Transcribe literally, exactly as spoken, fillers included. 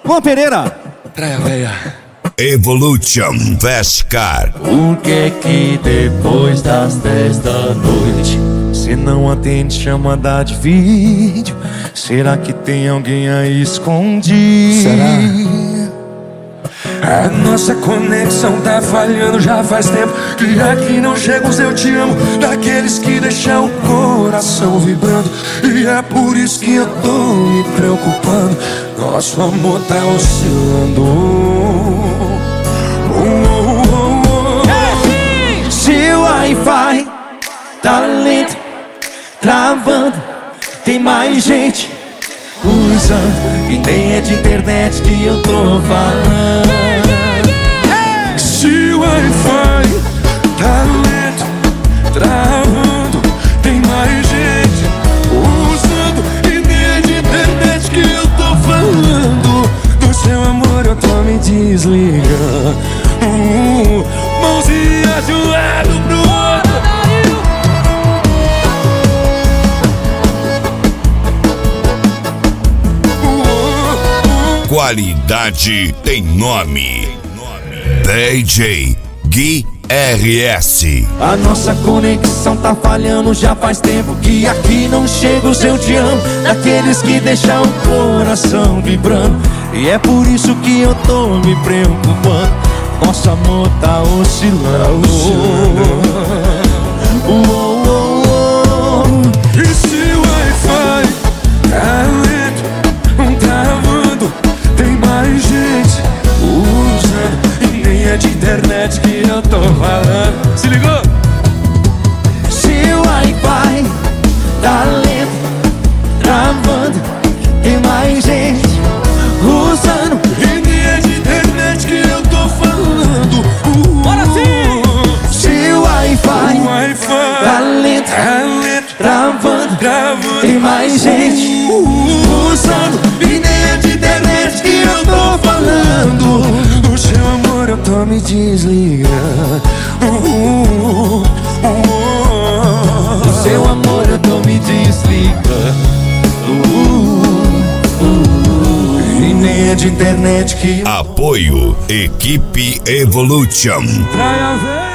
Juan Pereira. Praia Véia. Evolution Vescar. Por que que depois das dez da noite cê não atende chamada de vídeo? Será que tem alguém aí escondido? Será? A nossa conexão tá falhando já faz tempo, que aqui não chega os eu te amo, daqueles que deixam o coração vibrando. E é por isso que eu tô me preocupando, nosso amor tá oscilando. Oh, oh, oh, oh. Se o Wi-Fi tá lento, travando, tem mais gente usando, e nem é de internet que eu tô falando. Se o Wi-Fi tá lento, travando, tem mais gente usando, e nem é de internet que eu tô falando. Do seu amor eu tô me desligando, uh, mãozinha de um lado pro outro. Qualidade tem nome. D J Gui R S. A nossa conexão tá falhando já faz tempo, que aqui não chega o seu te amo, daqueles que deixam o coração vibrando. E é por isso que eu tô me preocupando, nosso amor tá oscilando. Oh, oh, oh, oh. E se o Wi-Fi tá lento, travando, tem mais gente usando, e nem é de internet que eu tô falando. Se ligou? Se o Wi-Fi tá lento, travando, tem mais gente usando, e nem é de internet que eu tô falando. uh, Bora sim! Se o Wi-Fi, o Wi-Fi tá lento, tá lento, travando, travando, tem mais gente usando, e nem é de internet que eu tô falando. Do seu amor eu tô me desligando, uh, uh, uh, uh. Do seu amor eu tô me desligando, uh, uh, uh. E nem é de internet que... Apoio Equipe Evolution. Praia Véia.